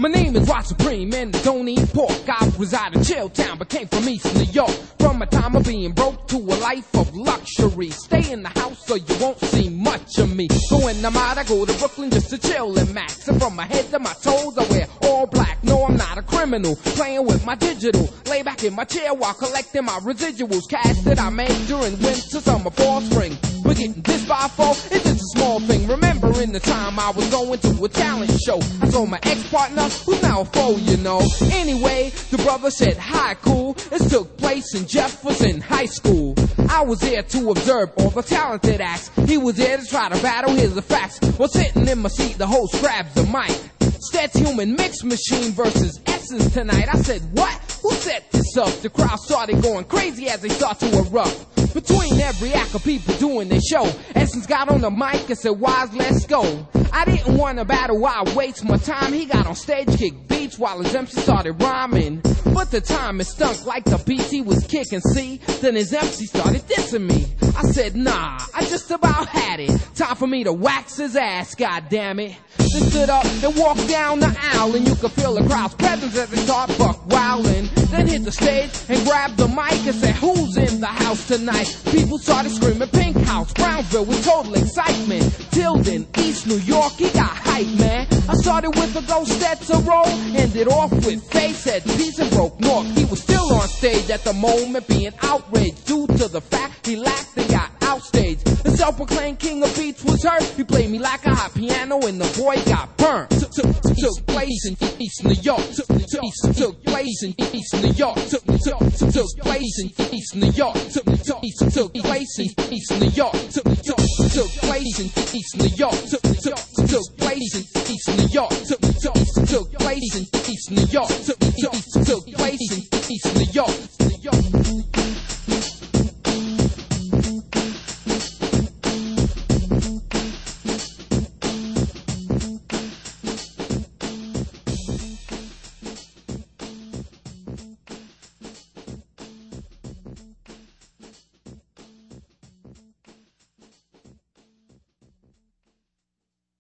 My name is Rod Supreme and I don't eat pork. I reside in Chilltown but came from East New York. From a time of being broke to a life of luxury. Stay in the house so you won't see much of me. But when I'm out I go to Brooklyn just to chill and max. And from my head to my toes I wear all black. No, I'm not a criminal, playing with my digital. Lay back in my chair while collecting my residuals. Cash that I made during winter, summer, fall, spring. But getting this by four, it's just a small thing. Remembering the time I was going to a talent show. I saw my ex-partner, who's now a foe, you know. Anyway, the brother said, hi, cool. It took place in Jefferson High School. I was there to observe all the talented acts. He was there to try to battle, here's the facts. While sitting in my seat, the host grabs the mic. Stats Human Mix Machine versus Essence tonight. I said, what? Who set this up? The crowd started going crazy as they start to erupt. Between every act of people doing their show, Essence got on the mic and said, Wise, let's go. I didn't want to battle, why waste my time? He got on stage, kicked beats while his MC started rhyming. But the time it stunk like the beats he was kicking, see? Then his MC started dissing me. I said, nah, I just about had it. Time for me to wax his ass, goddammit. Then stood up and walked down the aisle, and you could feel the crowd's presence as they start buck wilding. Then hit the stage and grabbed the mic and said, who's in the house tonight? People started screaming, Pink House, Brownsville with total excitement. Tilden, East New York, he got hype, man. I started with a ghost that's a roll, ended off with Faye, said peace and broke north. He was still on stage at the moment, being outraged due to the fact he laughed and got outstaged. The self-proclaimed king of beats was hurt. He played me like a hot piano and the boy got burned. Took place in East New York. Took place in East New York. Took place in East New York. Took place in East New York. Took place in East New York. Took place in East New York. Took place in East New York. Took place in East New York.